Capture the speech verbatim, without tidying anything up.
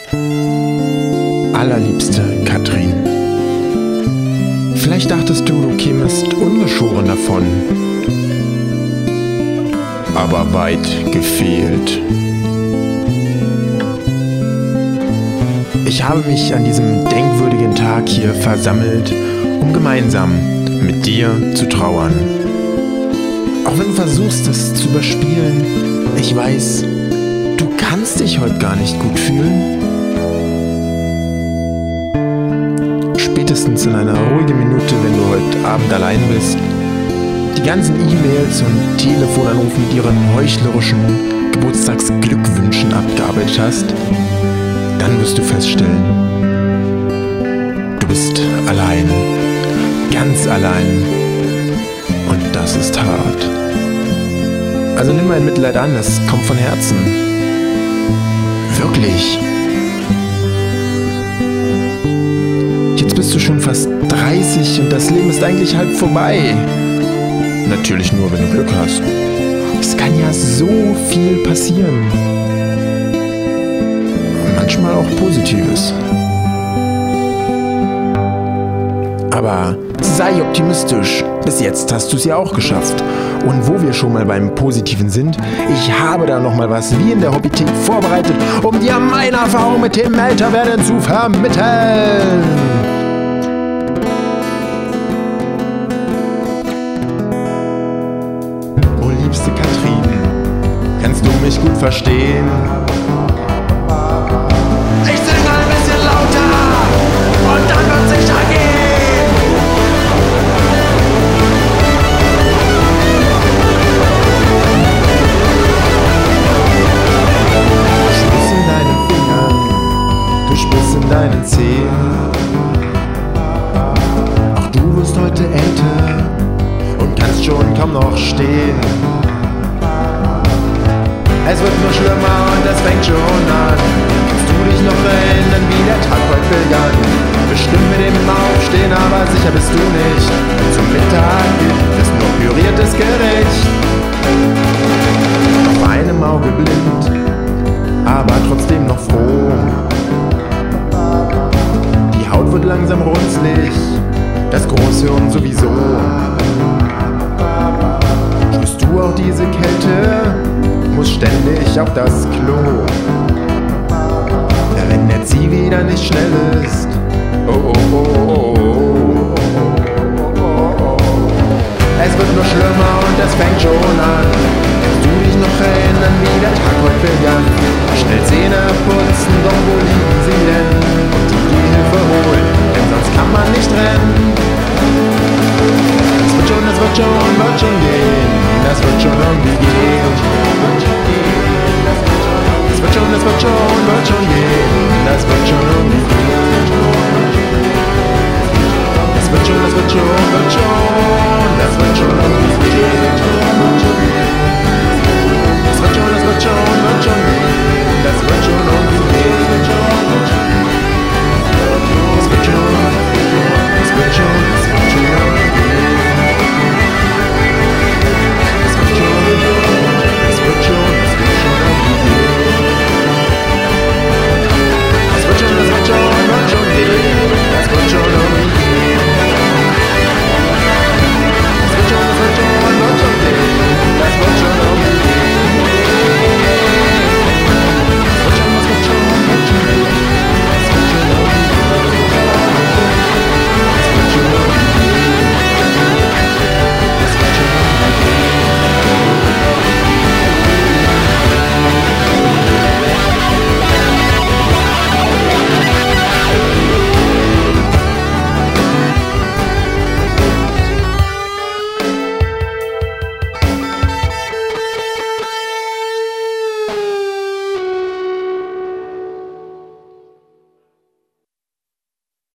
Allerliebste Katrin, vielleicht dachtest du, du kämest ungeschoren davon, aber weit gefehlt. Ich habe mich an diesem denkwürdigen Tag hier versammelt, um gemeinsam mit dir zu trauern. Auch wenn du versuchst, es zu überspielen, ich weiß, du kannst dich heute gar nicht gut fühlen. Spätestens in einer ruhigen Minute, wenn du heute Abend allein bist, die ganzen E-Mails und Telefonanrufe mit ihren heuchlerischen Geburtstagsglückwünschen abgearbeitet hast, dann wirst du feststellen, du bist allein, ganz allein, und das ist hart. Also nimm mein Mitleid an, es kommt von Herzen. Wirklich. Jetzt bist du schon fast dreißig und das Leben ist eigentlich halb vorbei. Natürlich nur, wenn du Glück hast. Es kann ja so viel passieren. Manchmal auch Positives. Aber sei optimistisch. Bis jetzt hast du es ja auch geschafft. Und wo wir schon mal beim Positiven sind, ich habe da noch mal was wie in der Hobbythek vorbereitet, um dir meine Erfahrung mit dem Älterwerden zu vermitteln. Oh liebste Katrin, kannst du mich gut verstehen? Ich singe ein bisschen lauter und dann wird sicher gehen. Deinen Zehen. Auch du wirst heute älter und kannst schon kaum noch stehen. Es wird nur schlimmer und es fängt schon an. Kannst du dich noch erinnern, wie der Tag heute begann? Bestimmt mit dem Aufstehen, aber sicher bist du nicht. Zum Mittag gibt es nur püriertes Gericht. Auf einem Auge blind, aber trotzdem noch froh. Haut wird langsam runzlig, das Großhirn sowieso. Spürst du auch diese Kälte? Muss ständig auf das Klo. Wenn der Zieh wieder nicht schnell ist. Oh oh oh oh oh oh oh. Es wird nur schlimmer und es fängt schon an. Kannst du dich noch erinnern, wie der Tag heute begann? Schnell Zähne putzen, doch wo liegen sie denn? Und die Gehhilfe holen, denn sonst kann man nicht rennen. Es wird schon, es wird schon, wird schon gehen. Das wird schon irgendwie gehen. Es wird schon, es wird schon, wird schon gehen.